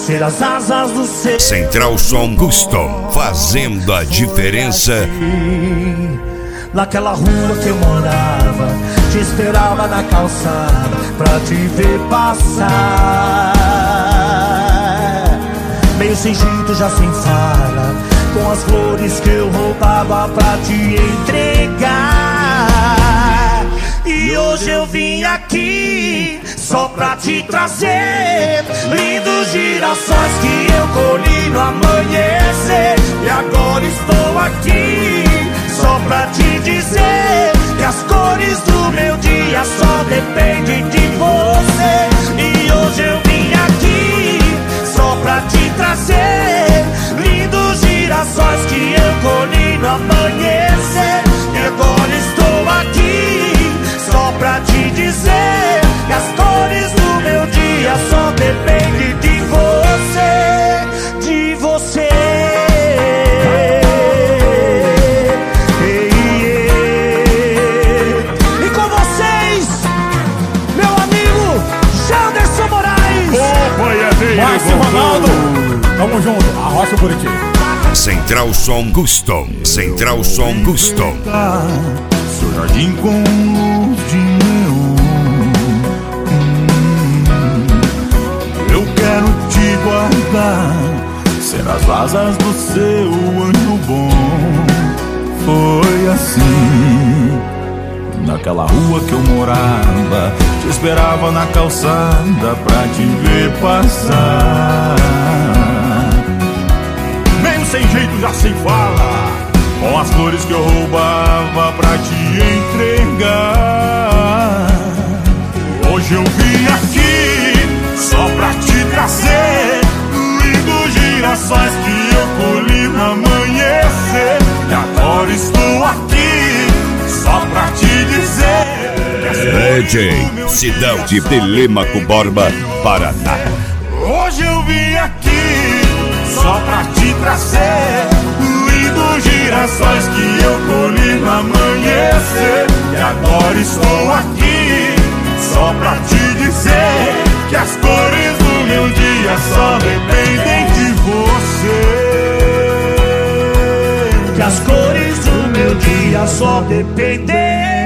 ser as asas do seu. Central Som Custom, fazendo a diferença. Naquela rua que eu morava, te esperava na calçada pra te ver passar. Meio sem jeito, já sem fala, com as flores que eu roubava pra te entregar. E hoje eu vim aqui só pra te trazer lindos girassóis que eu colhi no amanhecer. E agora estou aqui só pra te dizer que as cores do meu dia só dependem de você. E hoje eu vim aqui só pra te trazer lindos girassóis que eu colhi no amanhecer. E agora estou aqui só pra te dizer que as cores do meu dia só dependem de você, de você. E com vocês, meu amigo Janderson Moraes. Márcio Ronaldo, tamo junto, arrocha o Buriti. Central Som Custom, Central Som Custom. Seu jardim com luz de neon, eu quero te guardar, ser as asas do seu anjo bom. Foi assim, naquela rua que eu morava, te esperava na calçada pra te ver passar. Meio sem jeito, já sem fala, com as flores que eu roubava pra te entregar. Hoje eu vim aqui só pra te trazer lindos girassóis que eu colhi no amanhecer. E agora estou aqui só pra te dizer DJ Cidade de Telêmaco Borba, Paraná. hoje eu vim aqui só pra te trazer lindos girassóis que eu colhi no amanhecer. E agora estou aqui só pra te dizer que as cores do meu dia só dependem de você. Que as cores do meu dia só dependem